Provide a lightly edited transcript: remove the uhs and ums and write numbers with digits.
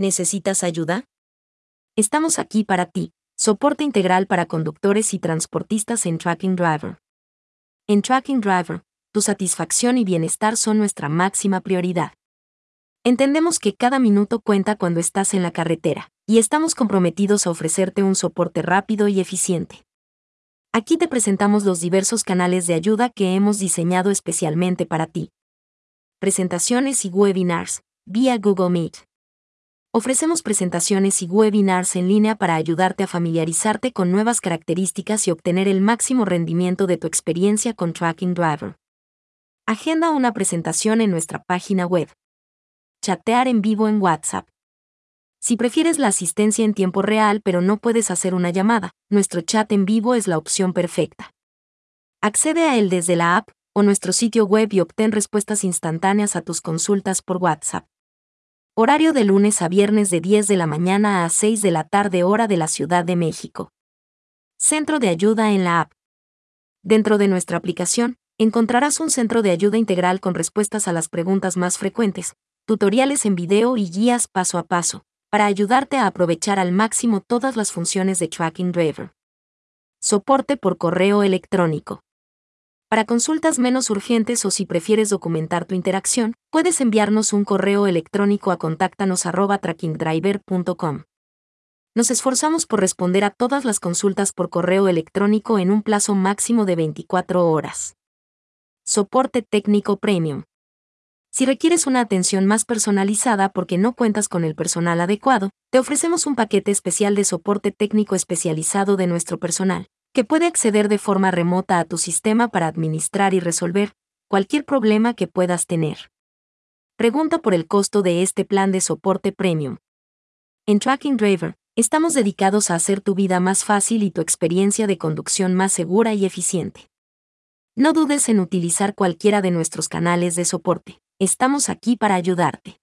¿Necesitas ayuda? Estamos aquí para ti, soporte integral para conductores y transportistas en Tracking Driver. En Tracking Driver, tu satisfacción y bienestar son nuestra máxima prioridad. Entendemos que cada minuto cuenta cuando estás en la carretera, y estamos comprometidos a ofrecerte un soporte rápido y eficiente. Aquí te presentamos los diversos canales de ayuda que hemos diseñado especialmente para ti. Presentaciones y webinars, vía Google Meet. Ofrecemos presentaciones y webinars en línea para ayudarte a familiarizarte con nuevas características y obtener el máximo rendimiento de tu experiencia con Tracking Driver. Agenda una presentación en nuestra página web. Chatear en vivo en WhatsApp. Si prefieres la asistencia en tiempo real pero no puedes hacer una llamada, nuestro chat en vivo es la opción perfecta. Accede a él desde la app o nuestro sitio web y obtén respuestas instantáneas a tus consultas por WhatsApp. Horario de lunes a viernes de 10 de la mañana a 6 de la tarde hora de la Ciudad de México. Centro de ayuda en la app. Dentro de nuestra aplicación, encontrarás un centro de ayuda integral con respuestas a las preguntas más frecuentes, tutoriales en video y guías paso a paso, para ayudarte a aprovechar al máximo todas las funciones de Tracking Driver. Soporte por correo electrónico. Para consultas menos urgentes o si prefieres documentar tu interacción, puedes enviarnos un correo electrónico a contactanos@trackingdriver.com. Nos esforzamos por responder a todas las consultas por correo electrónico en un plazo máximo de 24 horas. Soporte técnico premium. Si requieres una atención más personalizada porque no cuentas con el personal adecuado, te ofrecemos un paquete especial de soporte técnico especializado de nuestro personal, que puede acceder de forma remota a tu sistema para administrar y resolver cualquier problema que puedas tener. Pregunta por el costo de este plan de soporte premium. En Tracking Driver, estamos dedicados a hacer tu vida más fácil y tu experiencia de conducción más segura y eficiente. No dudes en utilizar cualquiera de nuestros canales de soporte. Estamos aquí para ayudarte.